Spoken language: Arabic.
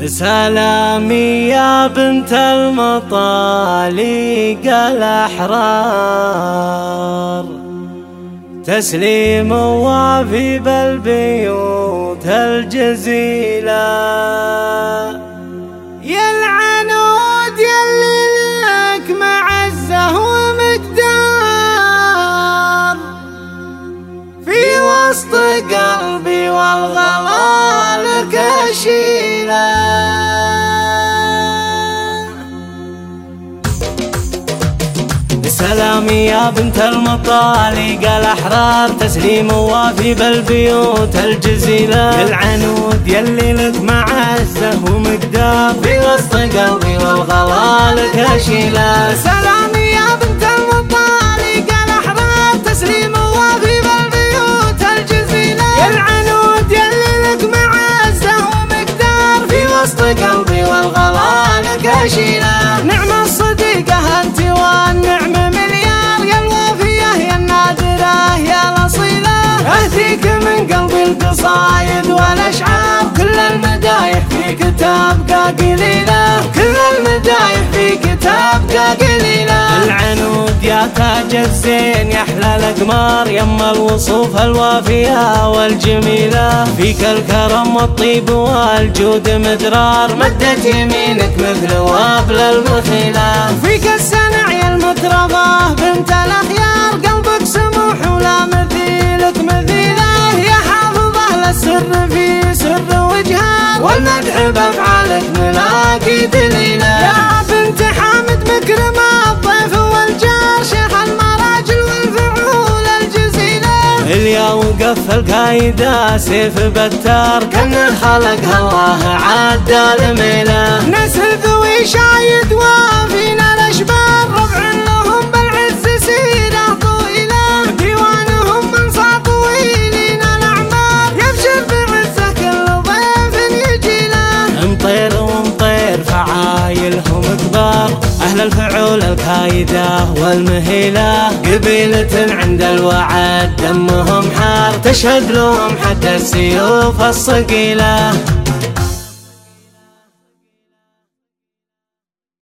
سلامي يا بنت المطالق الأحرار، تسليم وافي بالبيوت الجزيلة. يا العنود يلي لك معزة ومقدار، في وسط قلبي والغلا لك أشيله. سلامي يا بنت المطالق الأحرار، تسليم وافي بالبيوت الجزيلة. العنود يلي لك معزة ومقدار، في وسط قلبي والغلا لك أشيله. سلامي يا بنت المطالق الأحرار، تسليم وافي بالبيوت الجزيلة. العنود يلي لك معزة ومقدار، في وسط قلبي والغلا لك أشيله. نعم الصديقة انت والنعم مليار، يا الوافية يا النادرة يا الأصيلة. أهديك من قلبي القصايد والأشعار، كل المدايح في كتابك قليلة، كل المدايح في كتابك قليلة. العنود يا تاج الزين يا أحلى الأقمار، يما الوصوف الوافية والجميلة. فيك الكرم والطيب والجود مدرار، مدت يمينك مثل وابل المخيلة. فيك السنع يا المتربة بنت الأخيار، قلبك سموح ولا مثيلك مثيله. يا حافظة للسر في سر وجهار، والمدح بأفعالك ملاقي دليلة. يا بنت حامد مكرم الضيف والجار، شيخ المراجل والفعول الجزيلة. اليا وقف الكايدة سيف بتار، كان خلقها الله عدى الميلة. نسل ذوي شايد وفينا الأشبار، ربع لهم بالعز سيرة طويلة. ديوانهم منصى طويلين الأعمار، يبشر بعزة كل ضيف يجيله. مطير ومطير فعايلهم كبار، أهل الفعول الكايدة والمهيلة. قبيلة عند الوعد دمهم حار، تشهد لهم حتى السيوف الصقيلة.